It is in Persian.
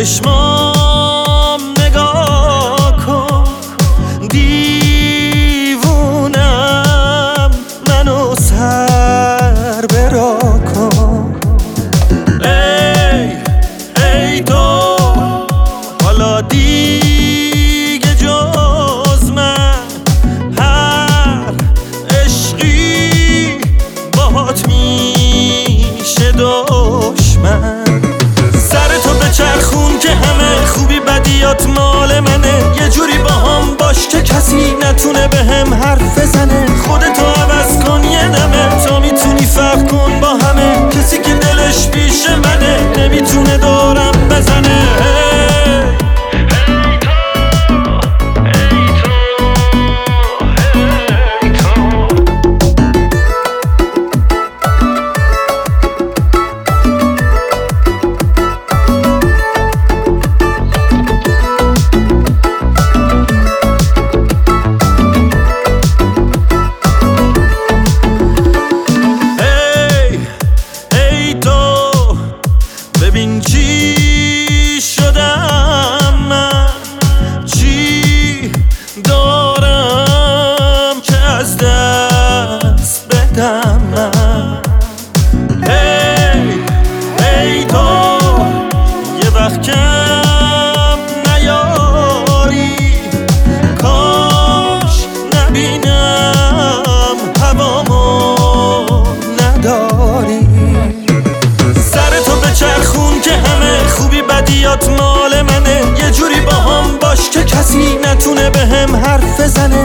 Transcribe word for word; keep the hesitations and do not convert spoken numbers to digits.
چشمام نگاه کن، دیوونم منو سر برا کن. ای ای تو حالا دیگه جز من هر عشقی باهات میشه دشمن. سر تو به چرخون که همه خوبی بدیات مال منه، یه جوری با هم باش که کسی نتونه به هم حرف بزنه. خودتو عوض کن یه دمه، تا میتونی فرق کن با همه. کسی که دلش پیش منه نمیتونه دورم بزنه. ببین چی شدم من، چی دارم که از دست بدم من. ای ای تو یه وقت کم نیاری، کاش نبینم هوامو نداری. چرخون که همه خوبی بدیات مال منه، یه جوری با هم باش که کسی نتونه به هم حرف بزنه.